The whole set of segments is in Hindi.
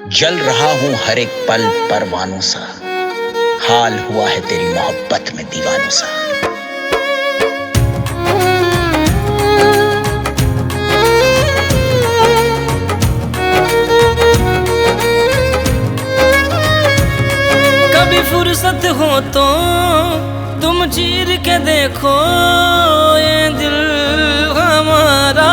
जल रहा हूँ हर एक पल परवानों सा, हाल हुआ है तेरी मोहब्बत में दीवानों सा। कभी फुर्सत हो तो तुम चीर के देखो ये दिल हमारा,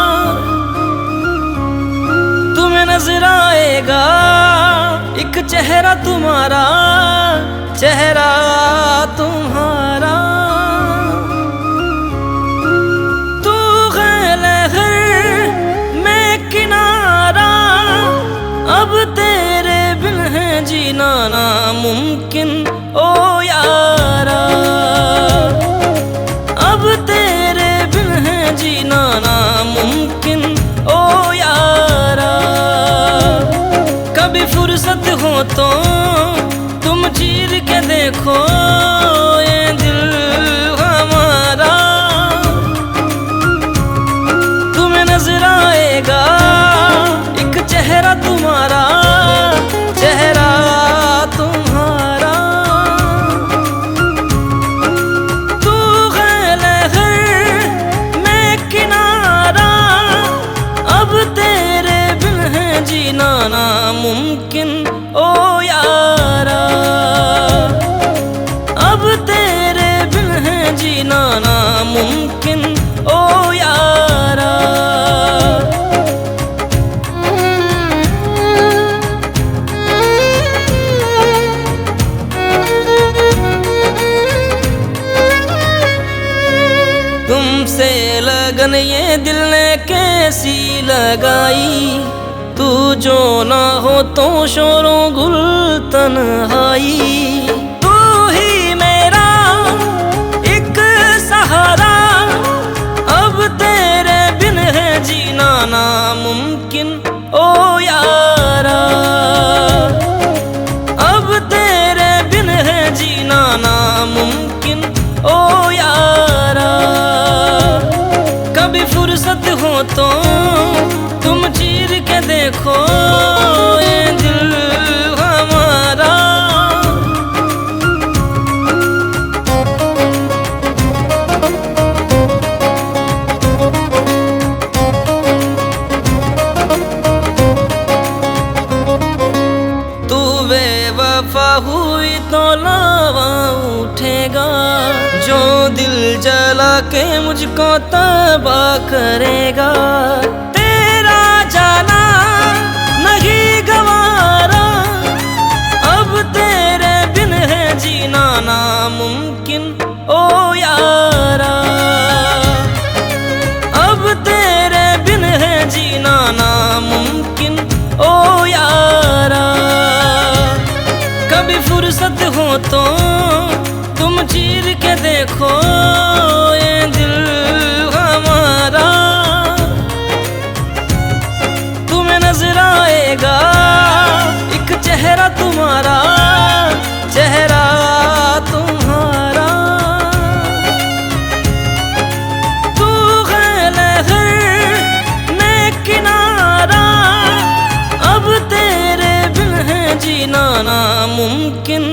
तुम्हें नजर आएगा एक चेहरा तुम्हारा, चेहरा तुम्हारा। तू है लहर मैं किनारा, अब तेरे बिन है जीना नामुमकिन ओ यारा, अब तेरे बिन है जीना नामुमकिन ओ यारा। कभी फुर्सत हो तो तुम चीर के देखो ये दिल हमारा, तुम्हें नजर आएगा एक चेहरा तुम्हारा, चेहरा तुम्हारा। तू है लहर मैं किनारा, अब तेरे बिन है जीना नामुमकिन ओ यारा, अब तेरे बिन है जीना नामुमकिन ओ यारा। तुमसे लगन ये दिल ने कैसी लगाई, तू जो ना हो तो शोरों गुल तन्हाई। तू ही मेरा एक सहारा, अब तेरे बिन है जीना नामुमकिन ओ यारा, अब तेरे बिन है जीना नामुमकिन ओ यारा। कभी फुर्सत हो तो तुम चीर के देखो ये दिल हमारा, तू बेवफा हुई तो लावा उठेगा, जो दिल जला के मुझको तबाह करेगा। तेरा जाना नहीं गवारा, अब तेरे बिन है जीना नामुमकिन ओ यारा, अब तेरे बिन है जीना नामुमकिन ओ यारा। कभी फुर्सत हो तो तुम चीर के देखो ये दिल हमारा, तुम्हें नजर आएगा एक चेहरा तुम्हारा, चेहरा तुम्हारा। तू है लहर मैं किनारा, अब तेरे बिन है जीना नामुमकिन